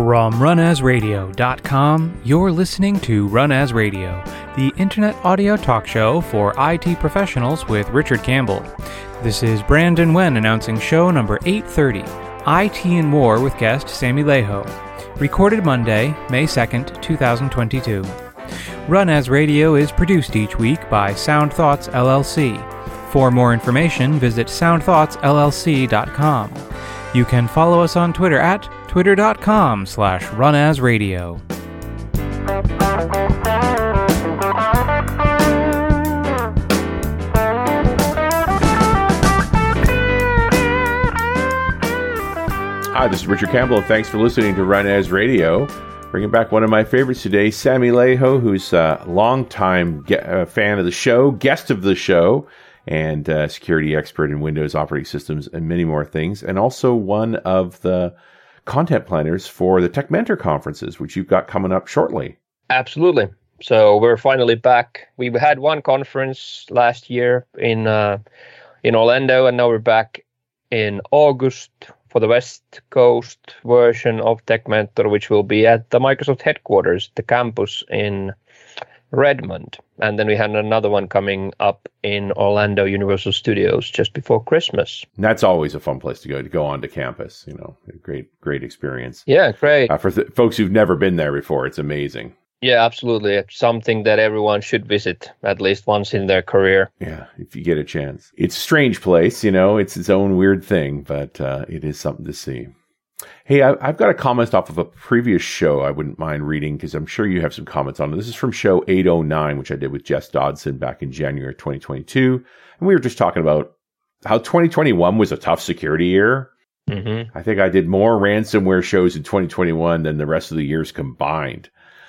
From runasradio.com, you're listening to Run As Radio, the internet audio talk show for IT professionals with Richard Campbell. This is Brandon Wen announcing show number 830, IT and War with guest Sammy Leho. Recorded Monday, May 2nd, 2022. Run As Radio is produced each week by Sound Thoughts LLC. For more information, visit soundthoughtsllc.com. You can follow us on Twitter at twitter.com/runasradio. Hi, this is Richard Campbell, and thanks for listening to Run As Radio. Bringing back one of my favorites today, Sammy Leho, who's a longtime fan of the show, guest of the show, and security expert in Windows operating systems and many more things, and also one of the content planners for the Tech Mentor conferences, which you've got coming up shortly. Absolutely. So we're finally back. We had one conference last year in Orlando, and now we're back in August for the West Coast version of Tech Mentor, which will be at the Microsoft headquarters, the campus in Redmond. And then we had another one coming up in Orlando Universal Studios just before Christmas. And that's always a fun place to go onto campus. You know, a great experience. Yeah, great. For folks who've never been there before, it's amazing. Yeah, absolutely. It's something that everyone should visit at least once in their career. Yeah, if you get a chance. It's a strange place, you know, it's its own weird thing, but it is something to see. Hey, I've got a comment off of a previous show I wouldn't mind reading because I'm sure you have some comments on it. This is from show 809, which I did with Jess Dodson back in January 2022. And we were just talking about how 2021 was a tough security year. Mm-hmm. I think I did more ransomware shows in 2021 than the rest of the years combined.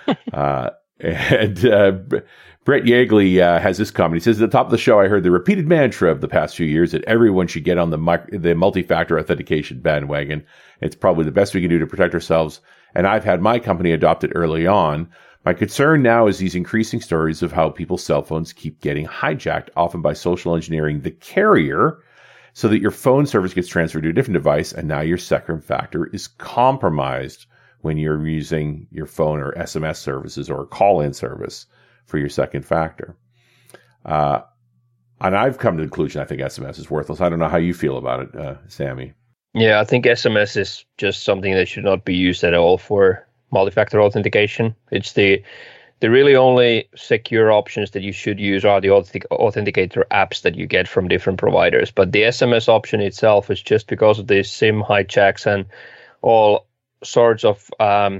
Brett Yeagley has this comment. He says, at the top of the show, I heard the repeated mantra of the past few years that everyone should get on the multi-factor authentication bandwagon. It's probably the best we can do to protect ourselves. And I've had my company adopt it early on. My concern now is these increasing stories of how people's cell phones keep getting hijacked, often by social engineering the carrier, so that your phone service gets transferred to a different device, and now your second factor is compromised when you're using your phone or SMS services or a call-in service for your second factor. And I've come to the conclusion I think SMS is worthless. I don't know how you feel about it, Sammy. Yeah, I think SMS is just something that should not be used at all for multi-factor authentication. It's the really only secure options that you should use are the authenticator apps that you get from different providers. But the SMS option itself is just because of the SIM hijacks and all sorts of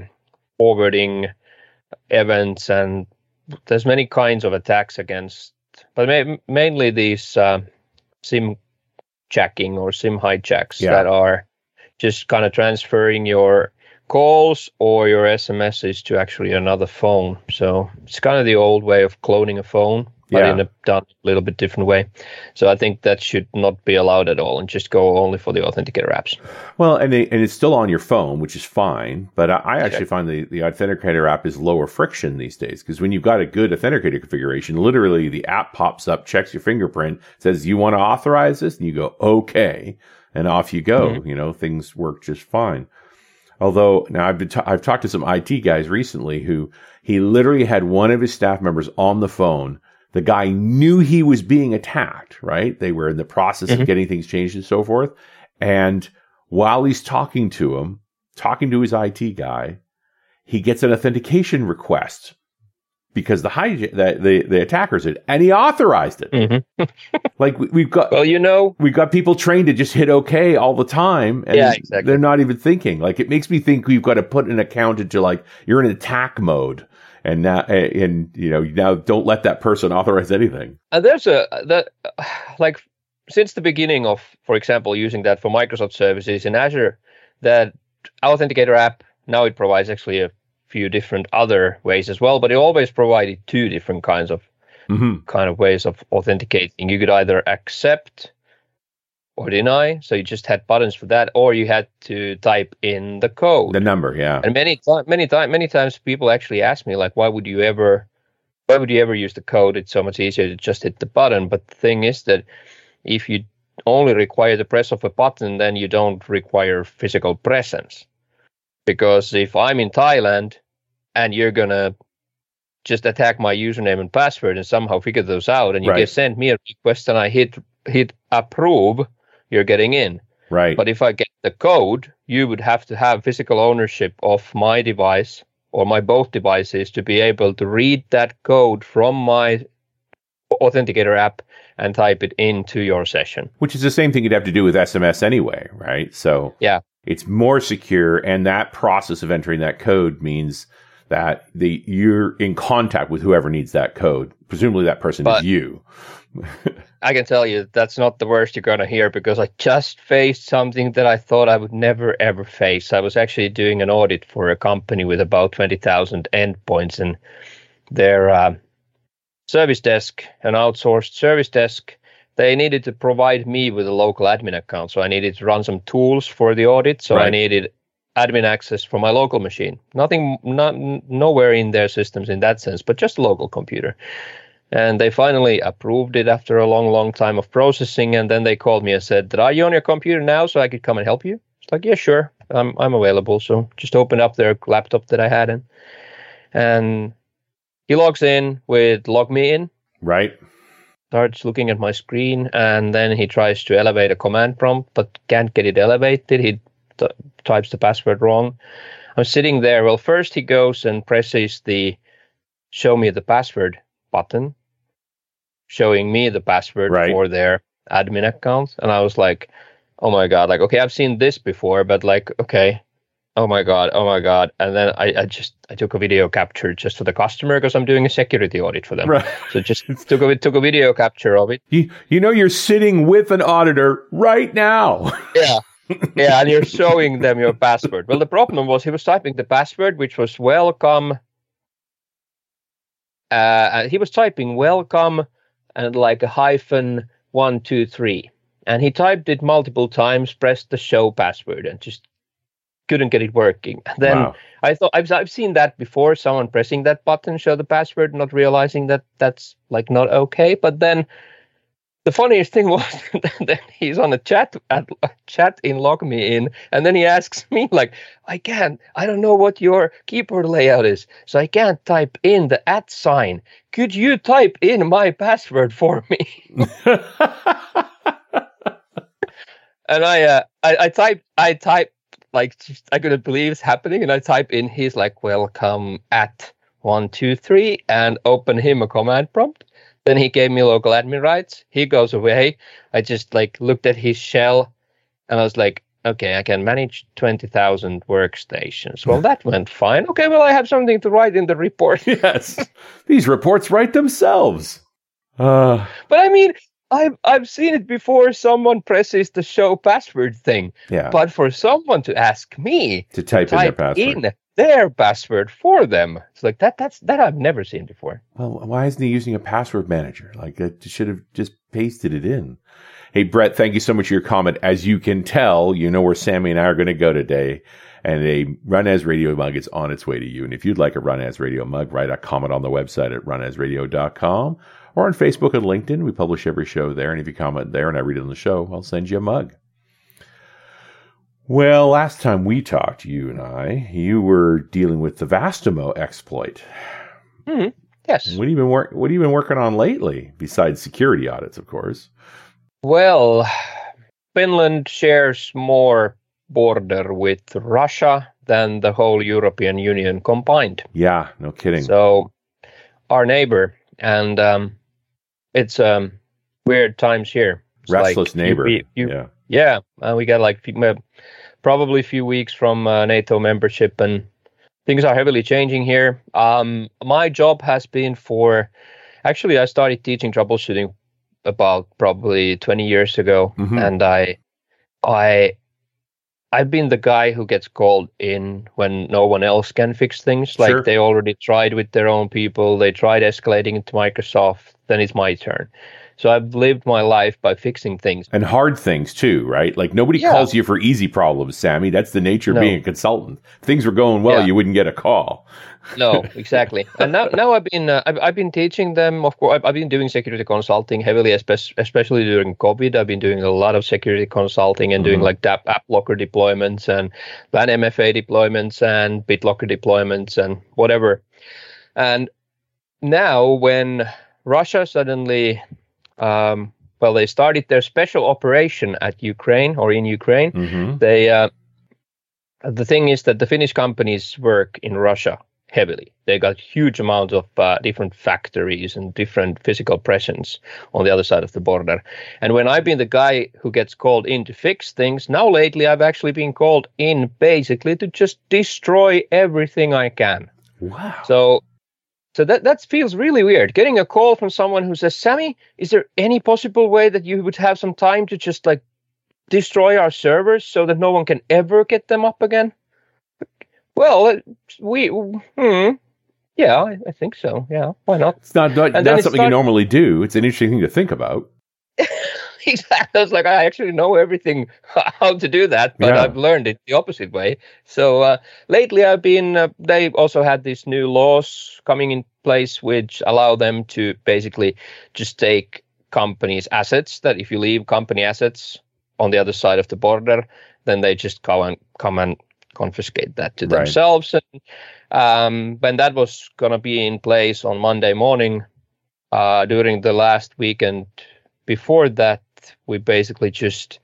forwarding events, and there's many kinds of attacks against, but mainly these SIM jacking or SIM hijacks that are just kind of transferring your calls or your SMSs to actually another phone. So it's kind of the old way of cloning a phone, but in a done a little bit different way. So I think that should not be allowed at all and just go only for the authenticator apps. Well, and it's still on your phone, which is fine. But I actually find the authenticator app is lower friction these days, because when you've got a good authenticator configuration, literally the app pops up, checks your fingerprint, says, you want to authorize this? And you go, okay. And off you go. Mm-hmm. You know, things work just fine. Although now I've talked to some IT guys recently who he literally had one of his staff members on the phone. The guy knew he was being attacked, right? They were in the process of getting things changed and so forth. And while he's talking to his IT guy, he gets an authentication request because the attackers did, and he authorized it. Mm-hmm. Like we've got people trained to just hit OK all the time, and exactly. They're not even thinking. Like, it makes me think we've got to put an account into, like, you're in attack mode, and now don't let that person authorize anything. There's since the beginning of, for example, using that for Microsoft services in Azure, that Authenticator app, now it provides actually a few different other ways as well, but it always provided two different kinds of ways of authenticating. You could either accept or deny, so you just had buttons for that, or you had to type in the code, the number. Yeah, and many times people actually ask me, like, why would you ever use the code? It's so much easier to just hit the button. But the thing is that if you only require the press of a button, then you don't require physical presence. Because if I'm in Thailand and you're going to just attack my username and password and somehow figure those out, and you Right. get sent me a request and I hit approve, you're getting in. Right. But if I get the code, you would have to have physical ownership of my device or my both devices to be able to read that code from my Authenticator app and type it into your session. Which is the same thing you'd have to do with SMS anyway, right? So Yeah. it's more secure, and that process of entering that code means that you're in contact with whoever needs that code. Presumably that person is you. I can tell you that's not the worst you're going to hear, because I just faced something that I thought I would never, ever face. I was actually doing an audit for a company with about 20,000 endpoints, and their service desk, an outsourced service desk, they needed to provide me with a local admin account. So I needed to run some tools for the audit. So I needed admin access for my local machine. Nowhere in their systems in that sense, but just a local computer. And they finally approved it after a long, long time of processing. And then they called me and said, "Are you on your computer now so I could come and help you?" It's like, "Yeah, sure. I'm available." So just open up their laptop that I had and he logs in with log me in. Right. Starts looking at my screen, and then he tries to elevate a command prompt, but can't get it elevated. He types the password wrong. I'm sitting there. Well, first he goes and presses the show me the password button, showing me the password for their admin account. And I was like, oh my God, like, okay, I've seen this before, but like, okay, oh my God. And then I took a video capture just for the customer, because I'm doing a security audit for them. Right. So just took a video capture of it. You know, you're sitting with an auditor right now. Yeah. Yeah, and you're showing them your password. Well, the problem was he was typing the password, which was welcome. He was typing welcome and like a -123. And he typed it multiple times, pressed the show password, and just couldn't get it working. Then I thought I've seen that before, someone pressing that button, show the password, not realizing that that's like not okay. But then the funniest thing was that he's on a chat in log me in, and then he asks me like, I don't know what your keyboard layout is, so I can't type in the @ sign. Could you type in my password for me? And I typed like, I couldn't believe it's happening, and I type in his like welcome @123 and open him a command prompt. Then he gave me local admin rights. He goes away. I just like looked at his shell, and I was like, okay, I can manage 20,000 workstations. Well, that went fine. Okay, well, I have something to write in the report. Yes, these reports write themselves. But I mean, I've seen it before. Someone presses the show password thing. Yeah. But for someone to ask me to type in their password for them, it's like that I've never seen before. Well, why isn't he using a password manager? Like, it should have just pasted it in. Hey, Brett, thank you so much for your comment. As you can tell, you know where Sammy and I are going to go today. And a Run As Radio mug is on its way to you. And if you'd like a Run As Radio mug, write a comment on the website at runasradio.com or on Facebook and LinkedIn. We publish every show there. And if you comment there and I read it on the show, I'll send you a mug. Well, last time we talked, you and I, you were dealing with the Vastamo exploit. Mm-hmm. Yes. What have you been working on lately, besides security audits, of course? Well, Finland shares more border with Russia than the whole European Union combined. Yeah, no kidding. So our neighbor, and it's weird times here. It's restless like neighbor. Yeah, we got like probably a few weeks from NATO membership, and things are heavily changing here. My job has been actually I started teaching troubleshooting about probably 20 years ago, and I've been the guy who gets called in when no one else can fix things. Like they already tried with their own people, they tried escalating it to Microsoft, then it's my turn. So I've lived my life by fixing things. And hard things too, right? Like nobody calls you for easy problems, Sammy. That's the nature of being a consultant. If things were going well, you wouldn't get a call. No, exactly. And now I've been teaching them. Of course, I've been doing security consulting heavily, especially during COVID. I've been doing a lot of security consulting and doing like AppLocker deployments and LAN MFA deployments and BitLocker deployments and whatever. And now when Russia suddenly, they started their special operation at Ukraine or in Ukraine. They the thing is that the Finnish companies work in Russia heavily. They got huge amounts of different factories and different physical presence on the other side of the border. And when I've been the guy who gets called in to fix things, now lately I've actually been called in basically to just destroy everything I can. Wow. So that feels really weird. Getting a call from someone who says, Sammy, is there any possible way that you would have some time to just like destroy our servers so that no one can ever get them up again? Well, I think so. Yeah, why not? It's not something you normally do. It's an interesting thing to think about. Exactly. I was like, I actually know everything how to do that, but I've learned it the opposite way. So lately I've been, they also had these new laws coming in place which allow them to basically just take companies' assets, that if you leave company assets on the other side of the border, then they just come and confiscate that to themselves. And when that was going to be in place on Monday morning, during the last weekend before that, we basically just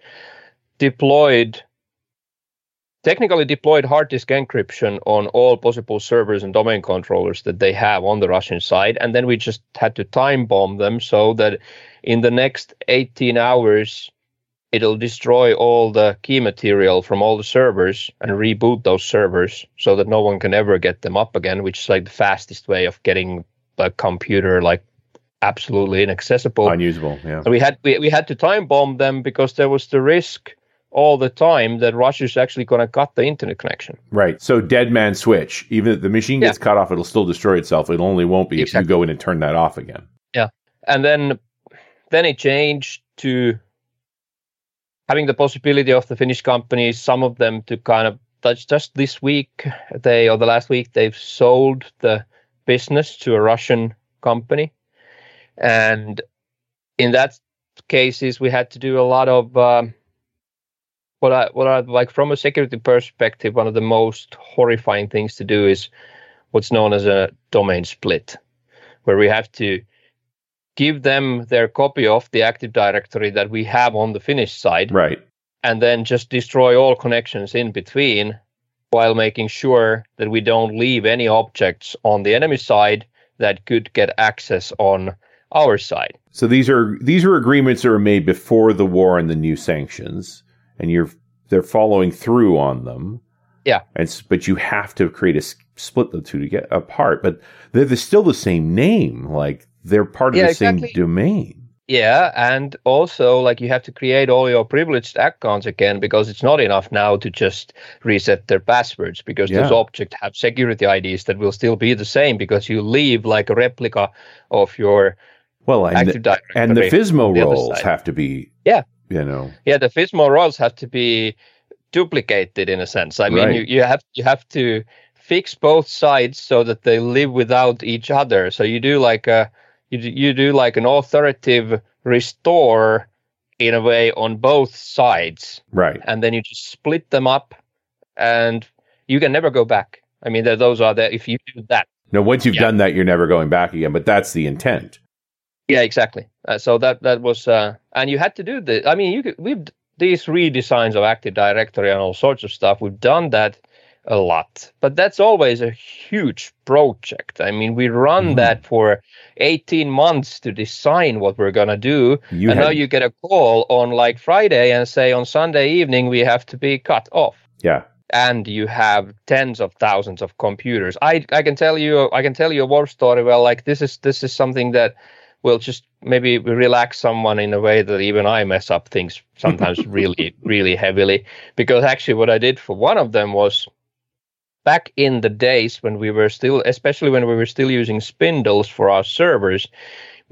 technically deployed hard disk encryption on all possible servers and domain controllers that they have on the Russian side. And then we just had to time bomb them so that in the next 18 hours, it'll destroy all the key material from all the servers and reboot those servers so that no one can ever get them up again, which is like the fastest way of getting a computer like absolutely inaccessible. Unusable, yeah. We had to time bomb them because there was the risk all the time that Russia's actually going to cut the internet connection. Right. So dead man switch. Even if the machine gets cut off, it'll still destroy itself. It only won't be if you go in and turn that off again. Yeah. And then it changed to having the possibility of the Finnish companies, some of them to kind of just this week, the last week, they've sold the business to a Russian company. And in that cases, we had to do a lot of what I like from a security perspective, one of the most horrifying things to do is what's known as a domain split, where we have to give them their copy of the Active Directory that we have on the Finnish side, right, and then just destroy all connections in between while making sure that we don't leave any objects on the enemy side that could get access on our side. So these are agreements that were made before the war and the new sanctions, and they're following through on them. Yeah. But you have to split the two to get apart. But they're still the same name. Like they're part of the same domain. Yeah, and also like you have to create all your privileged accounts again, because it's not enough now to just reset their passwords, because those objects have security IDs that will still be the same because you leave like a replica of your Active Directory. And the FSMO roles have to be the FSMO roles have to be duplicated in a sense. I mean, you have to fix both sides so that they live without each other. So you do like you do like an authoritative restore in a way on both sides, right? And then you just split them up, and you can never go back. I mean, those are there if you do that. No, once you've done that, you're never going back again. But that's the intent. Yeah, exactly. So that was, and you had to do this. I mean, we've these redesigns of Active Directory and all sorts of stuff. We've done that a lot, but that's always a huge project. I mean, we run that for 18 months to design what we're going to do. Now you get a call on like Friday and say on Sunday evening, we have to be cut off. Yeah. And you have tens of thousands of computers. I can tell you a war story. Well, like this is something that will just maybe relax someone in a way that even I mess up things sometimes really, really heavily. Because actually what I did for one of them was back in the days when we were still, especially when we were still using spindles for our servers,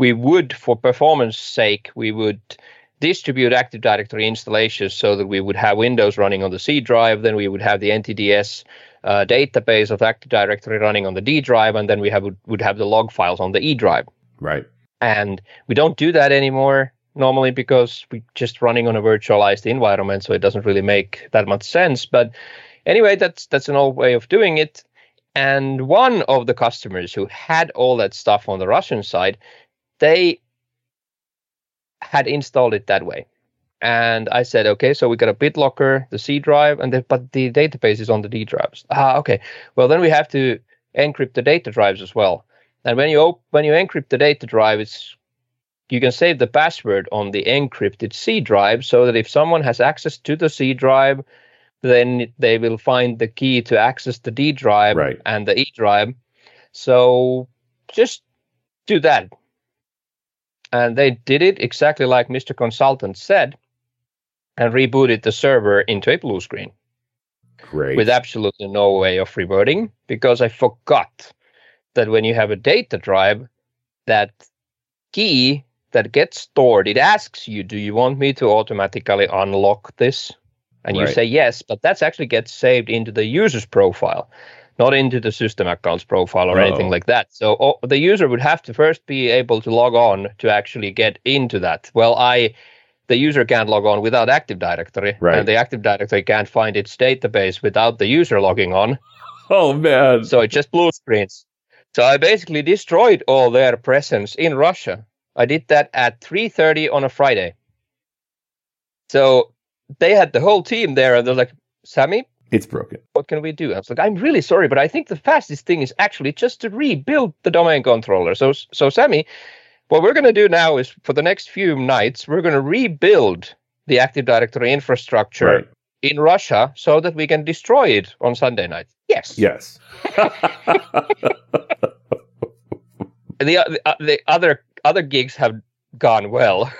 we would, for performance sake, we would distribute Active Directory installations so that we would have Windows running on the C drive, then we would have the NTDS database of Active Directory running on the D drive, and then we would have the log files on the E drive. Right. And we don't do that anymore normally because we're just running on a virtualized environment, so it doesn't really make that much sense. But anyway, that's an old way of doing it. And one of the customers who had all that stuff on the Russian side, they had installed it that way. And I said, okay, so we got a BitLocker, the C drive, but the database is on the D drives. Okay. Well, then we have to encrypt the data drives as well. And when you encrypt the data drive, you can save the password on the encrypted C drive, so that if someone has access to the C drive, then they will find the key to access the D drive and the E drive. So just do that. And they did it exactly like Mr. Consultant said, and rebooted the server into a blue screen. Great. With absolutely no way of rebooting, because I forgot that when you have a data drive, that key that gets stored, it asks you, do you want me to automatically unlock this? And you say yes, but that actually gets saved into the user's profile, not into the system accounts profile or anything like that. So the user would have to first be able to log on to actually get into that. Well, the user can't log on without Active Directory, and the Active Directory can't find its database without the user logging on. Oh, man. So it just blue screens. So I basically destroyed all their presence in Russia. I did that at 3:30 on a Friday. So they had the whole team there, and they're like, Sami, it's broken. What can we do? I was like, I'm really sorry, but I think the fastest thing is actually just to rebuild the domain controller. So Sami, what we're going to do now is for the next few nights, we're going to rebuild the Active Directory infrastructure in Russia so that we can destroy it on Sunday night. Yes. Yes. The other gigs have gone well.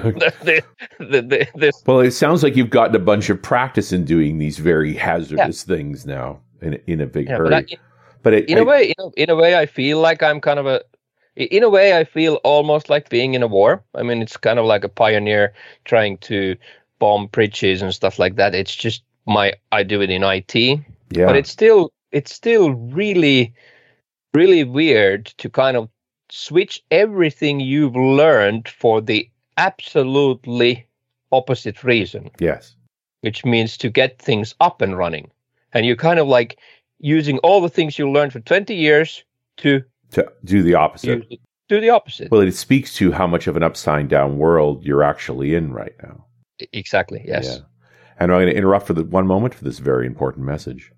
Well, it sounds like you've gotten a bunch of practice in doing these very hazardous things now in a big hurry. But in a way, I feel like I'm kind of in a way, I feel almost like being in a war. I mean, it's kind of like a pioneer trying to bomb bridges and stuff like that. It's just I do it in IT. Yeah. But it's still really, really weird to kind of switch everything you've learned for the absolutely opposite reason. Yes. Which means to get things up and running. And you're kind of like using all the things you learned for 20 years to do the opposite. Do the opposite. Well, it speaks to how much of an upside down world you're actually in right now. Exactly, yes. Yeah. And I'm going to interrupt for one moment for this very important message.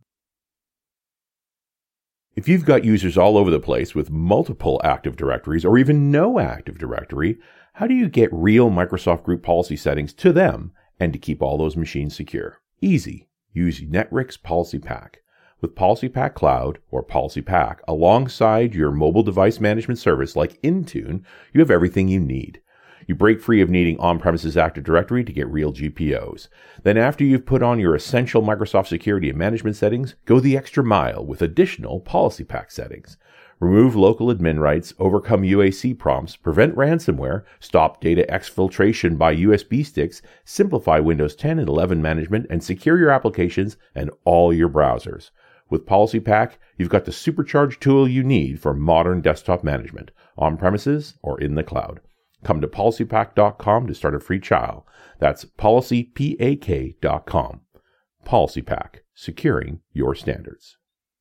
If you've got users all over the place with multiple Active Directories or even no Active Directory, how do you get real Microsoft Group policy settings to them and to keep all those machines secure? Easy. Use Netrix Policy Pack. With Policy Pack Cloud or Policy Pack alongside your mobile device management service like Intune, you have everything you need. You break free of needing on-premises Active Directory to get real GPOs. Then after you've put on your essential Microsoft security and management settings, go the extra mile with additional Policy Pack settings. Remove local admin rights, overcome UAC prompts, prevent ransomware, stop data exfiltration by USB sticks, simplify Windows 10 and 11 management, and secure your applications and all your browsers. With Policy Pack, you've got the supercharged tool you need for modern desktop management, on-premises or in the cloud. Come to policypack.com to start a free trial. That's policypak.com. Policy Pack, securing your standards.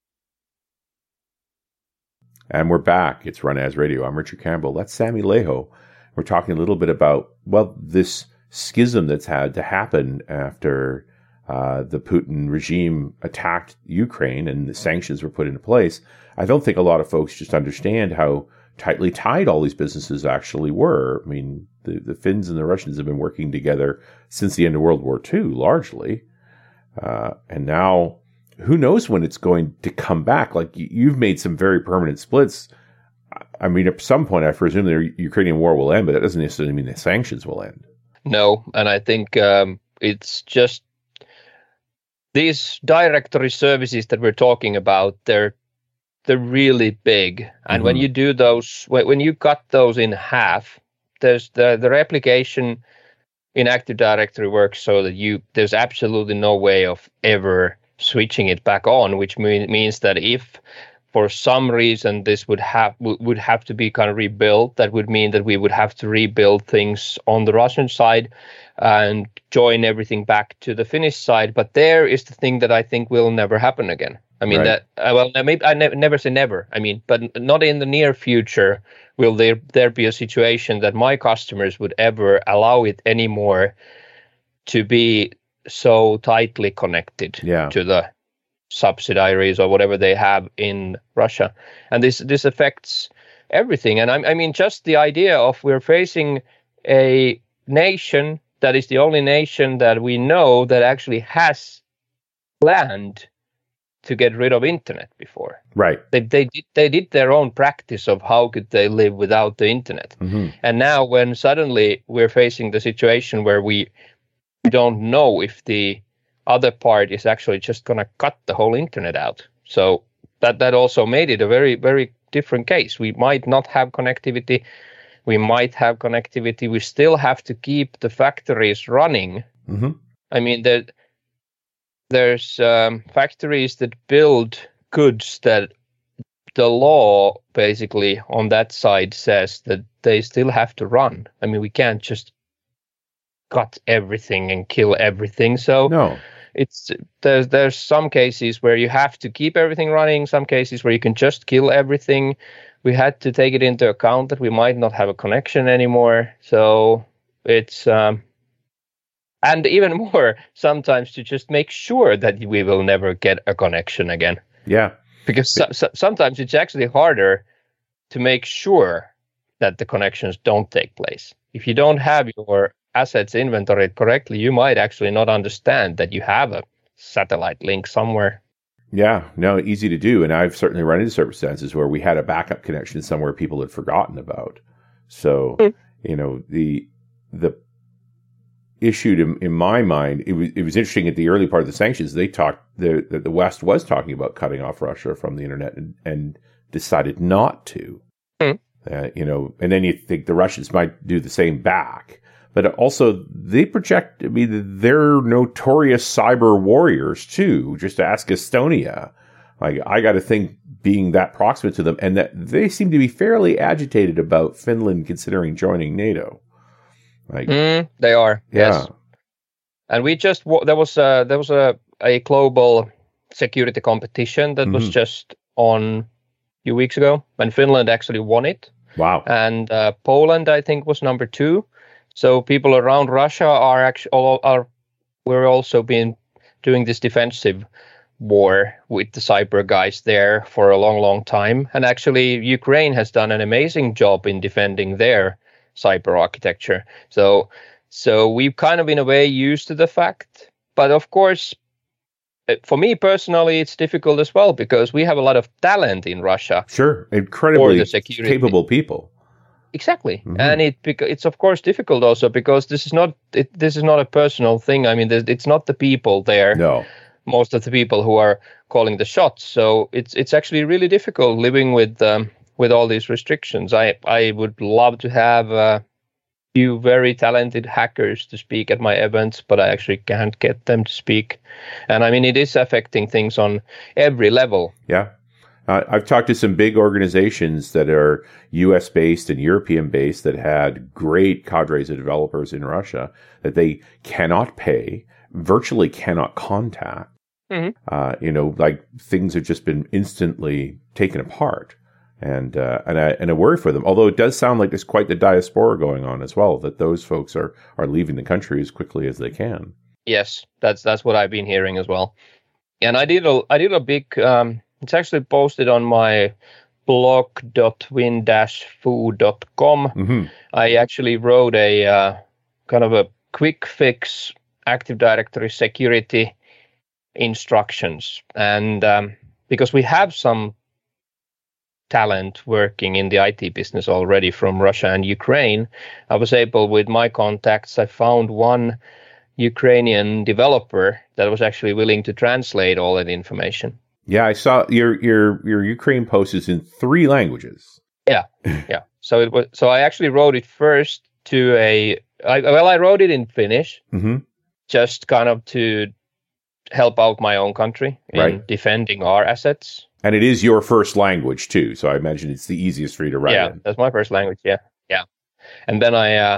And we're back. It's Run As Radio. I'm Richard Campbell. That's Sami Laiho. We're talking a little bit about, this schism that's had to happen after the Putin regime attacked Ukraine and the sanctions were put into place. I don't think a lot of folks just understand how tightly tied all these businesses actually were. I mean, the Finns and the Russians have been working together since the end of World War II, largely. And now, who knows when it's going to come back? Like, you've made some very permanent splits. I mean, at some point, I presume the Ukrainian war will end, but that doesn't necessarily mean the sanctions will end. No, and I think it's just these directory services that we're talking about, they're they're really big. And when you do those, when you cut those in half, there's the replication in Active Directory works so that there's absolutely no way of ever switching it back on, which means that if for some reason this would have to be kind of rebuilt, that would mean that we would have to rebuild things on the Russian side and join everything back to the Finnish side. But there is the thing that I think will never happen again. I mean, right. Maybe I never say never. I mean, but not in the near future will there be a situation that my customers would ever allow it anymore to be so tightly connected to the subsidiaries or whatever they have in Russia. And this affects everything. And I mean, just the idea of we're facing a nation that is the only nation that we know that actually has planned to get rid of internet before. Right. They did their own practice of how could they live without the internet. And now when suddenly we're facing the situation where we don't know if the other part is actually just going to cut the whole internet out. So that also made it a very, very different case. We might not have connectivity. We might have connectivity. We still have to keep the factories running. I mean, there's factories that build goods that the law basically on that side says that they still have to run. I mean, we can't just cut everything and kill everything. So no. There's some cases where you have to keep everything running, some cases where you can just kill everything. We had to take it into account that we might not have a connection anymore. So it's and even more sometimes to just make sure that we will never get a connection again. Yeah. Because sometimes it's actually harder to make sure that the connections don't take place. If you don't have your assets inventoried correctly, you might actually not understand that you have a satellite link somewhere. Yeah, no, easy to do. And I've certainly run into circumstances where we had a backup connection somewhere people had forgotten about. So, the issue in my mind, it was interesting at the early part of the sanctions, they talked, the West was talking about cutting off Russia from the internet and decided not to. And then you think the Russians might do the same back. But also, they project, they're notorious cyber warriors, too. Just to ask Estonia. Like, I got to think being that proximate to them, and that they seem to be fairly agitated about Finland considering joining NATO. Like, they are, yes. And we just, there was a global security competition that was just on a few weeks ago, and Finland actually won it. Wow. And Poland, I think, was number 2. So people around Russia we're also been doing this defensive war with the cyber guys there for a long, long time. And actually, Ukraine has done an amazing job in defending their cyber architecture. So we've kind of in a way used to the fact. But of course, for me personally, it's difficult as well because we have a lot of talent in Russia. Sure, incredibly capable people. Exactly, and it's of course difficult also because this is not a personal thing. I mean, it's not the people there. No, most of the people who are calling the shots. So it's actually really difficult living with all these restrictions. I would love to have a few very talented hackers to speak at my events, but I actually can't get them to speak. And I mean, it is affecting things on every level. Yeah. I've talked to some big organizations that are US-based and European-based that had great cadres of developers in Russia that they cannot pay, virtually cannot contact. Like things have just been instantly taken apart. And I worry for them. Although it does sound like there's quite the diaspora going on as well, that those folks are leaving the country as quickly as they can. Yes, that's what I've been hearing as well. And I did a big... it's actually posted on my blog.win-foo.com. I actually wrote a kind of a quick fix Active Directory security instructions. And because we have some talent working in the IT business already from Russia and Ukraine, I was able, with my contacts, I found one Ukrainian developer that was actually willing to translate all that information. Yeah, I saw your Ukraine post is in 3 languages. Yeah. So I actually wrote it first to I wrote it in Finnish, just kind of to help out my own country in defending our assets. And it is your first language too, so I imagine it's the easiest for you to write in. That's my first language. Yeah. And then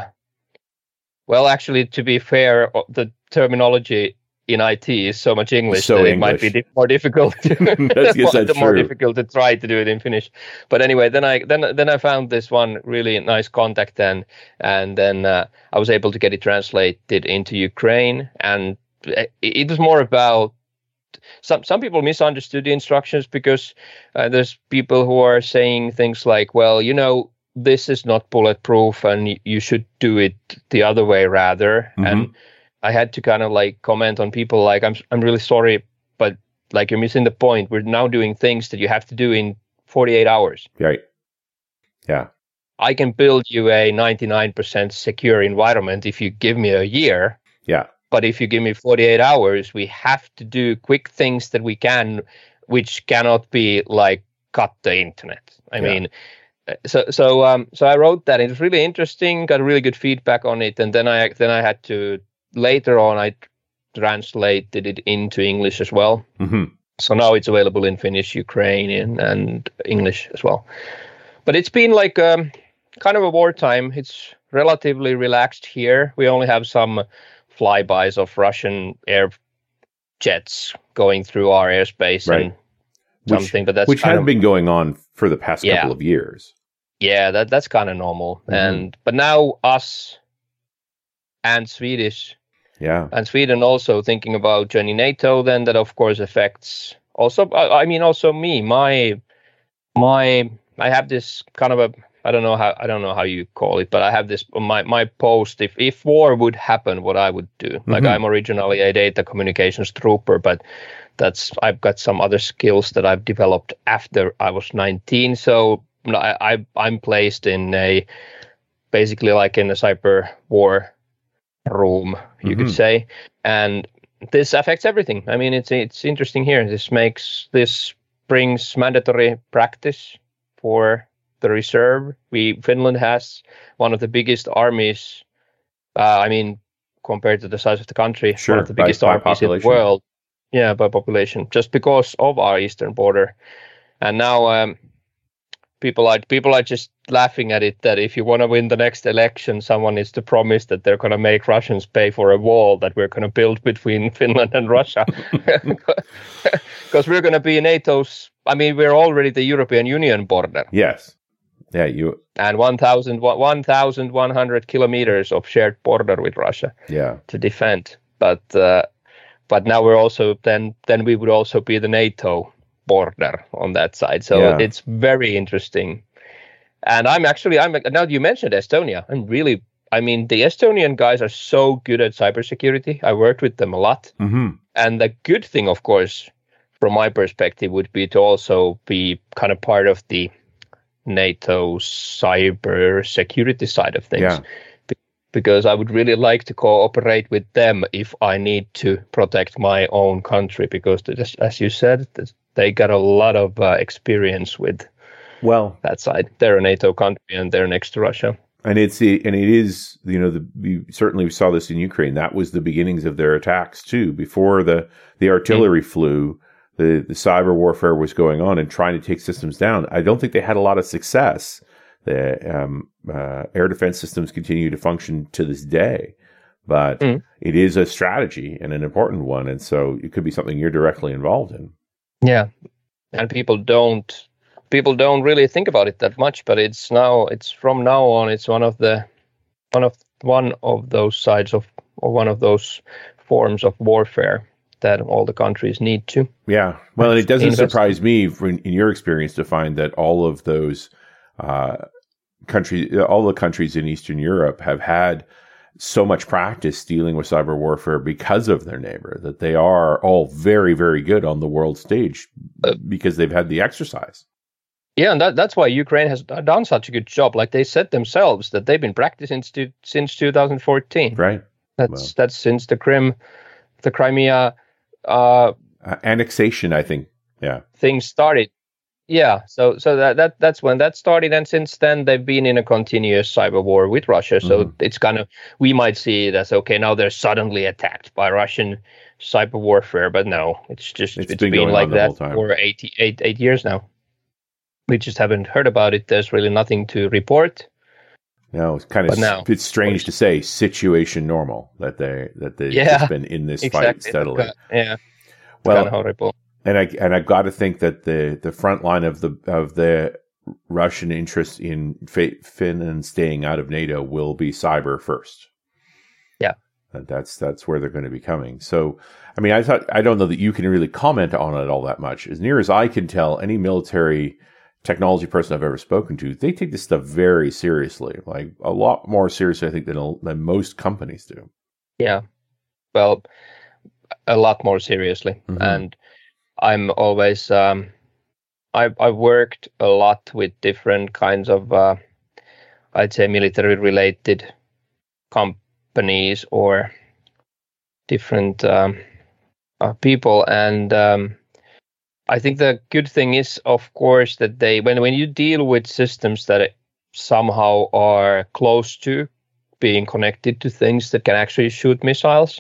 actually, to be fair, the terminology in IT is so much English that it might be more difficult. More difficult to try to do it in Finnish. But anyway, then I found this one really nice contact, and then I was able to get it translated into Ukraine, and it was more about some people misunderstood the instructions because there's people who are saying things like, well, this is not bulletproof and you should do it the other way rather. And I had to kind of like comment on people like, I'm really sorry, but like you're missing the point. We're now doing things that you have to do in 48 hours. Right. Yeah. I can build you a 99% secure environment if you give me a year. Yeah. But if you give me 48 hours, we have to do quick things that we can, which cannot be like cut the internet. I mean, so I wrote that. It was really interesting. Got really good feedback on it, and then I had to later on I translated it into English as well. So now it's available in Finnish, Ukrainian, and English as well. But it's been like kind of a wartime. It's relatively relaxed here. We only have some flybys of Russian air jets going through our airspace and something, but that's which has been going on for the past couple of years. Yeah, that's kind of normal. But now us and Sweden also thinking about joining NATO, then that of course affects also. I mean, also me. I have this kind of a. I don't know how you call it, but I have this my post. If war would happen, what I would do. Like I'm originally a data communications trooper, but I've got some other skills that I've developed after I was 19. So I'm placed in basically like in a cyber war room, you could say, and this affects everything. I mean, it's interesting here. This brings mandatory practice for the reserve. Finland has one of the biggest armies. I mean, compared to the size of the country, one of the biggest armies in the world. Yeah, by population, just because of our eastern border. And now people are just laughing at it that if you want to win the next election, someone needs to promise that they're going to make Russians pay for a wall that we're going to build between Finland and Russia. Because we're going to be NATO's. I mean, we're already the European Union border. Yes. Yeah, and 1,100 kilometers of shared border with Russia. Yeah. To defend, but now we're also then we would also be the NATO border on that side. So it's very interesting. And I'm now you mentioned Estonia. I mean, the Estonian guys are so good at cybersecurity. I worked with them a lot. And the good thing, of course, from my perspective, would be to also be kind of part of the NATO cyber security side of things, because I would really like to cooperate with them if I need to protect my own country, because as you said, they got a lot of experience with that side. They're a NATO country and they're next to Russia. And it is we certainly saw this in Ukraine. That was the beginnings of their attacks too. Before the artillery flew, the cyber warfare was going on and trying to take systems down. I don't think they had a lot of success. The air defense systems continue to function to this day, but it is a strategy and an important one. And so it could be something you're directly involved in. Yeah. And people don't really think about it that much, but it's from now on, it's one of those sides of, or one of those forms of warfare that all the countries need to. Yeah. Well, and it doesn't surprise me in your experience to find that all of those countries, all the countries in Eastern Europe have had so much practice dealing with cyber warfare because of their neighbor, that they are all very, very good on the world stage because they've had the exercise. Yeah, and that's why Ukraine has done such a good job. Like they said themselves that they've been practicing since 2014. Right. That's since the Crimea annexation, I think. things started. Yeah, so that's when that started, and since then they've been in a continuous cyber war with Russia. So it's kind of, we might see it as, okay, now they're suddenly attacked by Russian cyber warfare, but no, it's been like that for 8 years now. We just haven't heard about it. There's really nothing to report. No, it's kind of it's strange to say situation normal that they've just been in this fight steadily. Yeah, well, kind of horrible. And I got to think that the front line of the Russian interest in Finland staying out of NATO will be cyber first. Yeah, that's where they're going to be coming. So, I mean, I don't know that you can really comment on it all that much. As near as I can tell, any military technology person I've ever spoken to, they take this stuff very seriously, like a lot more seriously, I think, than most companies do. Yeah, well, a lot more seriously, and I'm always, I've worked a lot with different kinds of, I'd say, military-related companies or different people. And I think the good thing is, of course, that when you deal with systems that somehow are close to being connected to things that can actually shoot missiles,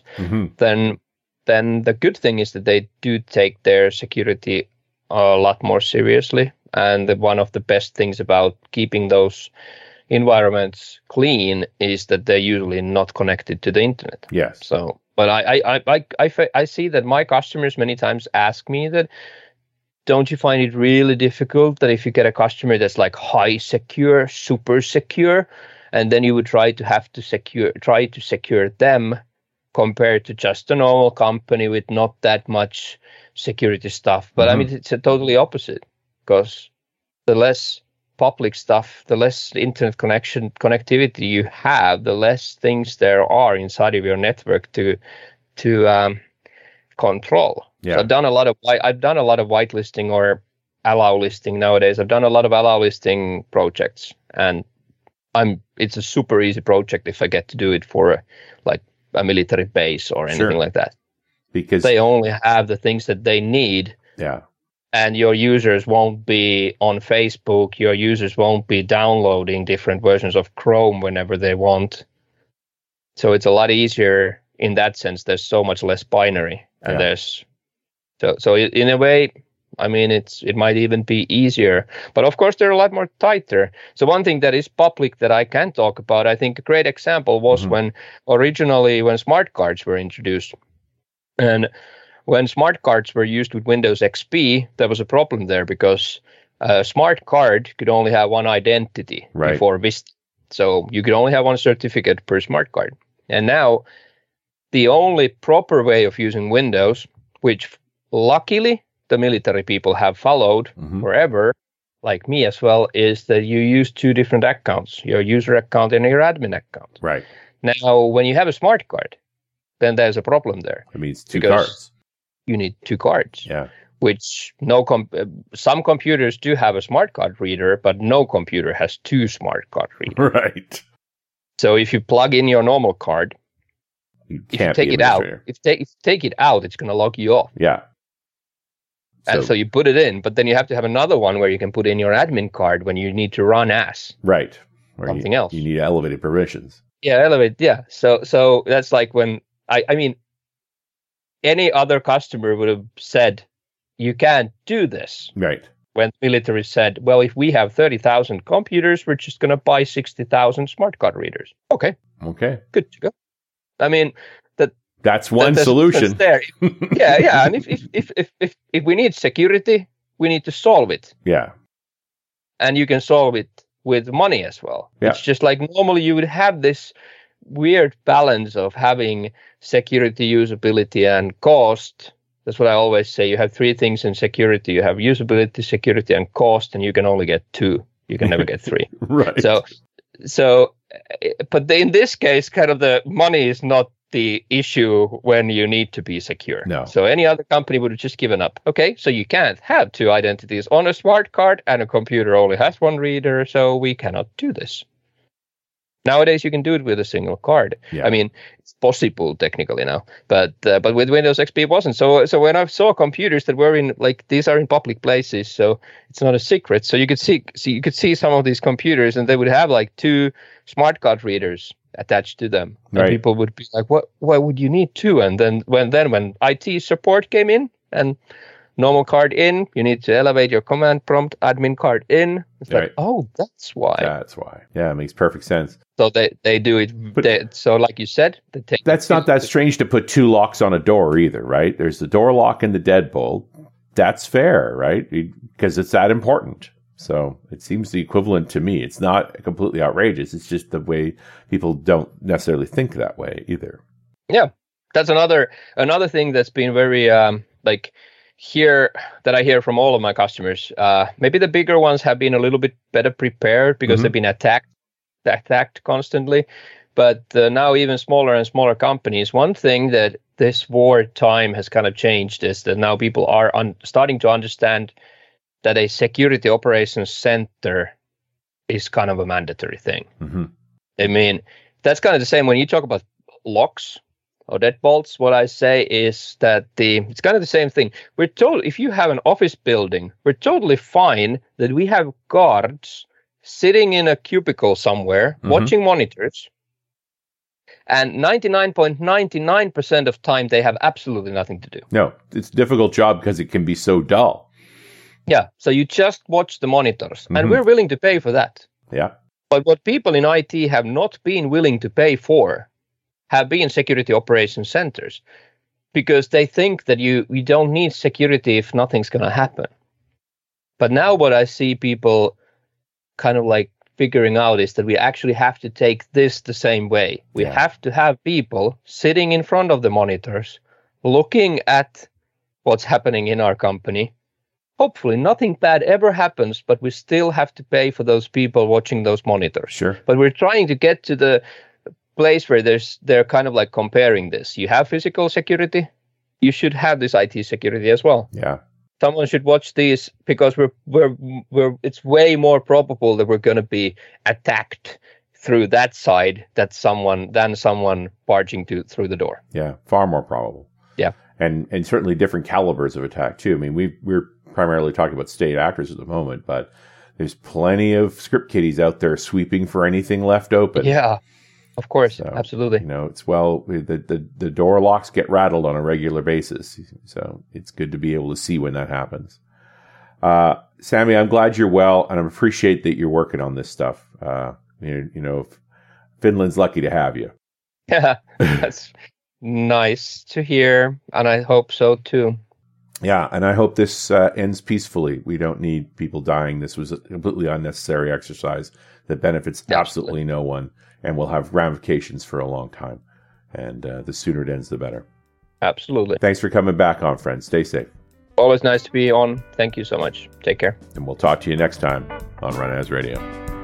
then the good thing is that they do take their security a lot more seriously. And one of the best things about keeping those environments clean is that they're usually not connected to the internet. Yes. So, but I see that my customers many times ask me that, don't you find it really difficult that if you get a customer that's like high secure, super secure, and then you would try to secure them, compared to just a normal company with not that much security stuff. But I mean, it's a totally opposite, because the less public stuff, the less internet connectivity you have, the less things there are inside of your network to control. Yeah. So I've done a lot of whitelisting or allow listing nowadays. I've done a lot of allow listing projects, and it's a super easy project if I get to do it for a military base or anything like that, because they only have the things that they need. Yeah. And your users won't be on Facebook. Your users won't be downloading different versions of Chrome whenever they want. So it's a lot easier in that sense. There's so much less binary, and so in a way, I mean, it might even be easier, but of course they're a lot more tighter. So one thing that is public that I can talk about, I think a great example was when smart cards were introduced. And when smart cards were used with Windows XP, there was a problem there, because a smart card could only have one identity before Vista. So you could only have one certificate per smart card. And now the only proper way of using Windows, which luckily the military people have followed forever, like me as well, is that you use two different accounts, your user account and your admin account. Right. Now, when you have a smart card, then there's a problem there. It means two cards. You need two cards. Yeah. Which some computers do have a smart card reader, but no computer has two smart card readers. Right. So if you plug in your normal card, if you take it out, it's going to log you off. Yeah. And so you put it in, but then you have to have another one where you can put in your admin card when you need to run right, or something else. You need elevated permissions. Yeah. So that's like when I mean, any other customer would have said, you can't do this. Right. When the military said, well, if we have 30,000 computers, we're just going to buy 60,000 smart card readers. Okay. Good to go. I mean, that's one solution. There. Yeah. And if we need security, we need to solve it. Yeah. And you can solve it with money as well. Yeah. It's just like normally you would have this weird balance of having security, usability, and cost. That's what I always say. You have three things in security. You have usability, security, and cost, and you can only get two. You can never get three. Right. So, but in this case, kind of the money is not the issue when you need to be secure. No. So any other company would have just given up. Okay, so you can't have two identities on a smart card, and a computer only has one reader, so we cannot do this. Nowadays, you can do it with a single card. Yeah. I mean, it's possible technically now, but with Windows XP it wasn't. So when I saw computers that were in these are in public places, so it's not a secret. So you could see some of these computers, and they would have 2 smart card readers attached to them, and right. people would be like, "What? Why would you need 2?" And then when IT support came in and normal card in, you need to elevate your command prompt, admin card in. It's right. oh, that's why. That's why. Yeah, it makes perfect sense. So they do it. So like you said, they take. That's not that strange to put 2 locks on a door either, right? There's the door lock and the deadbolt. That's fair, right? Because it's that important. So it seems the equivalent to me. It's not completely outrageous. It's just the way people don't necessarily think that way either. Yeah, that's another thing that's been very here that I hear from all of my customers. Maybe the bigger ones have been a little bit better prepared because they've been attacked constantly. But now even smaller and smaller companies, one thing that this war time has kind of changed is that now people are starting to understand that a security operations center is kind of a mandatory thing. Mm-hmm. I mean, that's kind of the same when you talk about locks or deadbolts. What I say is that it's kind of the same thing. We're told if you have an office building, we're totally fine that we have guards sitting in a cubicle somewhere watching monitors. And 99.99% of time, they have absolutely nothing to do. No, it's a difficult job because it can be so dull. Yeah, so you just watch the monitors, and we're willing to pay for that. Yeah. But what people in IT have not been willing to pay for have been security operations centers, because they think that you don't need security if nothing's going to happen. But now what I see people kind of figuring out is that we actually have to take this the same way. We have to have people sitting in front of the monitors, looking at what's happening in our company. Hopefully nothing bad ever happens, but we still have to pay for those people watching those monitors. Sure. But we're trying to get to the place where they're kind of comparing this. You have physical security, you should have this IT security as well. Yeah. Someone should watch these because we're it's way more probable that we're going to be attacked through that side than someone barging through the door. Yeah, far more probable. Yeah. And certainly different calibers of attack too. I mean, we're primarily talking about state actors at the moment, but there's plenty of script kiddies out there sweeping for anything left open. Yeah, of course, so, absolutely. It's the door locks get rattled on a regular basis, so it's good to be able to see when that happens. Sammy, I'm glad you're well, and I appreciate that you're working on this stuff. Finland's lucky to have you. Yeah, that's nice to hear, and I hope so too. Yeah, and I hope this ends peacefully. We don't need people dying. This was a completely unnecessary exercise that benefits absolutely no one and will have ramifications for a long time. And the sooner it ends, the better. Absolutely. Thanks for coming back on, friends. Stay safe. Always nice to be on. Thank you so much. Take care. And we'll talk to you next time on Run As Radio.